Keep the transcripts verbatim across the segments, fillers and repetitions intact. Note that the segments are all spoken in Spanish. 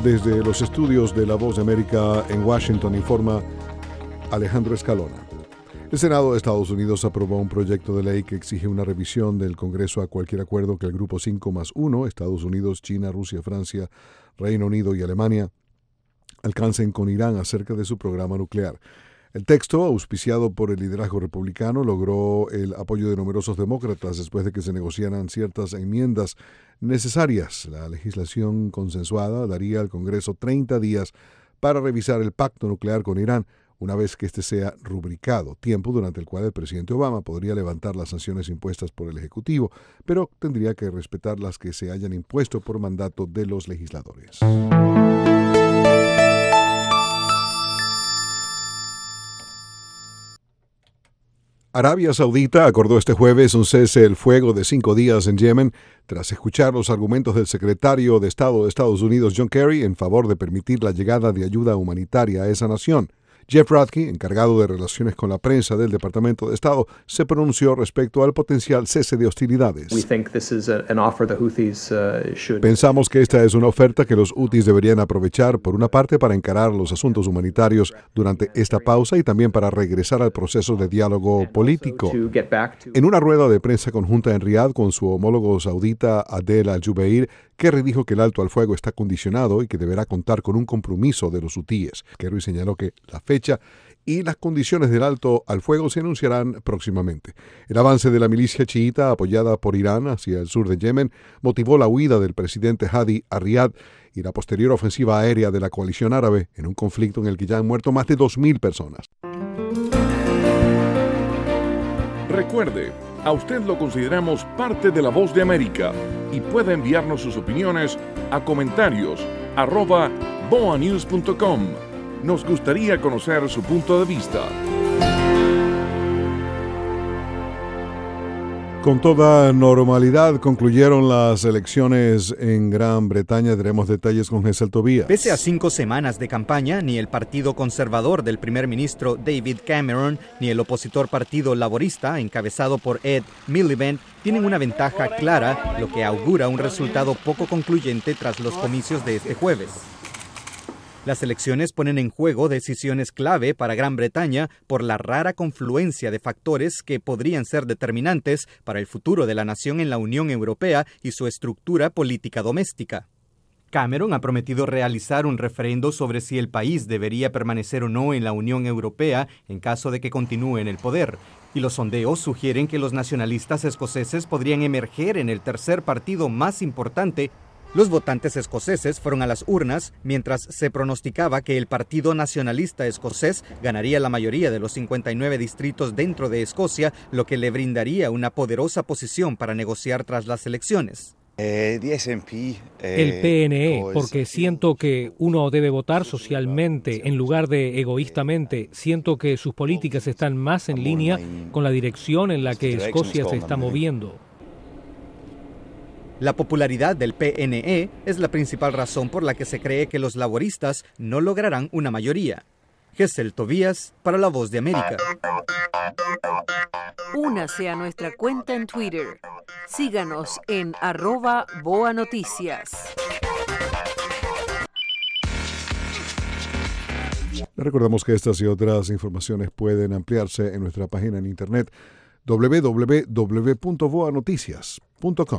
Desde los estudios de La Voz de América en Washington informa Alejandro Escalona. El Senado de Estados Unidos aprobó un proyecto de ley que exige una revisión del Congreso a cualquier acuerdo que el Grupo cinco más uno, Estados Unidos, China, Rusia, Francia, Reino Unido y Alemania, alcancen con Irán acerca de su programa nuclear. El texto, auspiciado por el liderazgo republicano, logró el apoyo de numerosos demócratas después de que se negociaran ciertas enmiendas necesarias. La legislación consensuada daría al Congreso treinta días para revisar el pacto nuclear con Irán, una vez que éste sea rubricado, tiempo durante el cual el presidente Obama podría levantar las sanciones impuestas por el Ejecutivo, pero tendría que respetar las que se hayan impuesto por mandato de los legisladores. Arabia Saudita acordó este jueves un cese el fuego de cinco días en Yemen tras escuchar los argumentos del secretario de Estado de Estados Unidos, John Kerry, en favor de permitir la llegada de ayuda humanitaria a esa nación. Jeff Radke, encargado de relaciones con la prensa del Departamento de Estado, se pronunció respecto al potencial cese de hostilidades. Pensamos que esta es una oferta que los Houthis deberían aprovechar, por una parte, para encarar los asuntos humanitarios durante esta pausa y también para regresar al proceso de diálogo político. En una rueda de prensa conjunta en Riad con su homólogo saudita Adel Al-Jubeir, Kerry dijo que el alto al fuego está condicionado y que deberá contar con un compromiso de los hutíes. Kerry señaló que la fecha y las condiciones del alto al fuego se anunciarán próximamente. El avance de la milicia chiita apoyada por Irán hacia el sur de Yemen motivó la huida del presidente Hadi a Riad y la posterior ofensiva aérea de la coalición árabe en un conflicto en el que ya han muerto más de dos mil personas. Recuerde, a usted lo consideramos parte de La Voz de América y puede enviarnos sus opiniones a comentarios arroba boa news punto com. Nos gustaría conocer su punto de vista. Con toda normalidad concluyeron las elecciones en Gran Bretaña. Tenemos detalles con Gesell Tobías. Pese a cinco semanas de campaña, ni el partido conservador del primer ministro David Cameron ni el opositor partido laborista, encabezado por Ed Miliband, tienen una ventaja clara, lo que augura un resultado poco concluyente tras los comicios de este jueves. Las elecciones ponen en juego decisiones clave para Gran Bretaña por la rara confluencia de factores que podrían ser determinantes para el futuro de la nación en la Unión Europea y su estructura política doméstica. Cameron ha prometido realizar un referendo sobre si el país debería permanecer o no en la Unión Europea en caso de que continúe en el poder, y los sondeos sugieren que los nacionalistas escoceses podrían emerger en el tercer partido más importante. Los votantes escoceses fueron a las urnas mientras se pronosticaba que el Partido Nacionalista Escocés ganaría la mayoría de los cincuenta y nueve distritos dentro de Escocia, lo que le brindaría una poderosa posición para negociar tras las elecciones. El P N E, porque siento que uno debe votar socialmente en lugar de egoístamente. Siento que sus políticas están más en línea con la dirección en la que Escocia se está moviendo. La popularidad del P N E es la principal razón por la que se cree que los laboristas no lograrán una mayoría. Gesell Tobías para La Voz de América. Únase a nuestra cuenta en Twitter. Síganos en arroba Boa Noticias. Les recordamos que estas y otras informaciones pueden ampliarse en nuestra página en internet doble u doble u doble u punto boa noticias punto com.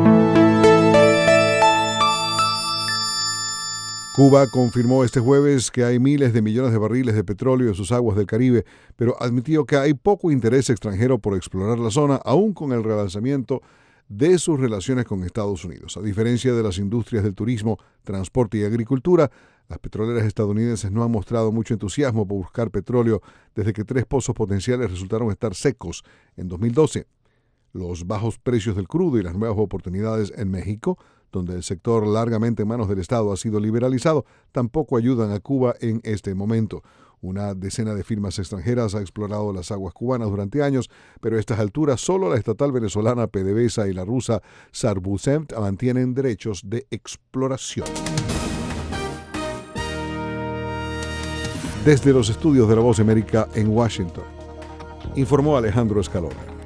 Cuba confirmó este jueves que hay miles de millones de barriles de petróleo en sus aguas del Caribe, pero admitió que hay poco interés extranjero por explorar la zona, aún con el relanzamiento de sus relaciones con Estados Unidos. A diferencia de las industrias del turismo, transporte y agricultura, las petroleras estadounidenses no han mostrado mucho entusiasmo por buscar petróleo desde que tres pozos potenciales resultaron estar secos en dos mil doce. Los bajos precios del crudo y las nuevas oportunidades en México, donde el sector largamente en manos del Estado ha sido liberalizado, tampoco ayudan a Cuba en este momento. Una decena de firmas extranjeras ha explorado las aguas cubanas durante años, pero a estas alturas solo la estatal venezolana PDVSA y la rusa Sarbusemt mantienen derechos de exploración. Desde los estudios de La Voz de América en Washington, informó Alejandro Escalona.